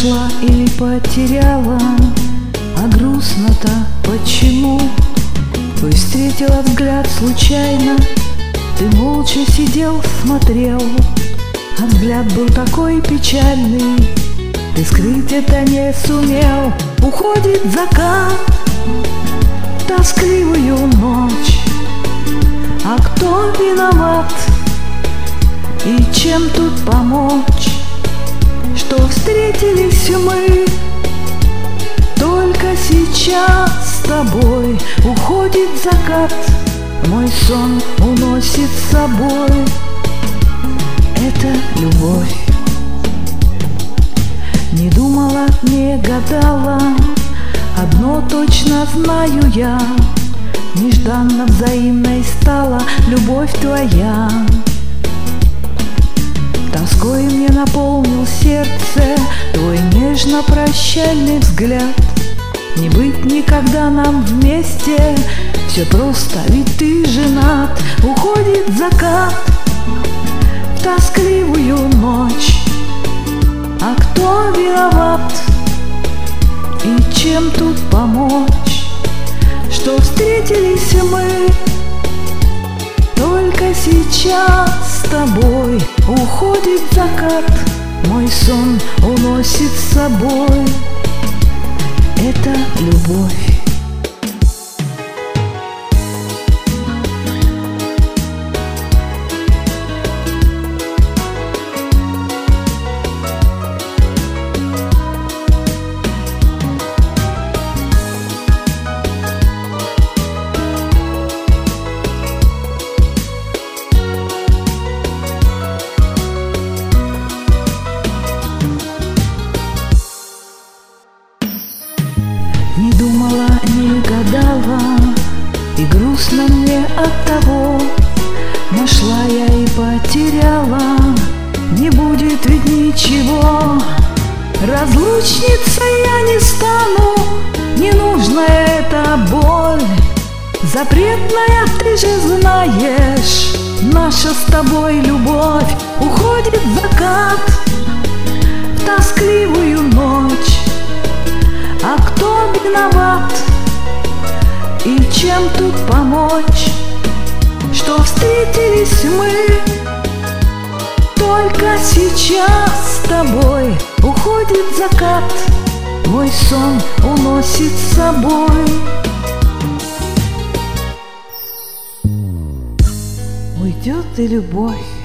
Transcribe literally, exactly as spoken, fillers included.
Нашла или потеряла, а грустно-то почему? Твой встретила взгляд случайно, ты молча сидел, смотрел, а взгляд был такой печальный, ты скрыть это не сумел. Уходит закат, тоскливую ночь, а кто виноват и чем тут помочь? Что встретились мы только сейчас с тобой. Уходит закат, мой сон уносит с собой. Это любовь. Не думала, не гадала, одно точно знаю я: нежданно взаимной стала любовь твоя. Тоской мне наполнил сердце твой нежно-прощальный взгляд. Не быть никогда нам вместе, все просто, ведь ты женат. Уходит закат в тоскливую ночь, а кто виноват и чем тут помочь? Что встретились мы только сейчас с тобой. Уходит закат, мой сон уносит с собой. Это любовь. Не думала, не гадала, и грустно мне от того. Нашла я и потеряла, не будет ведь ничего. Разлучница я не стану, не нужна эта боль. Запретная, ты же знаешь, наша с тобой любовь. Уходит закат в тоскливую ночь, а кто виноват и чем тут помочь? Что встретились мы только сейчас с тобой. Уходит закат, мой сон уносит с собой. Уйдет и любовь.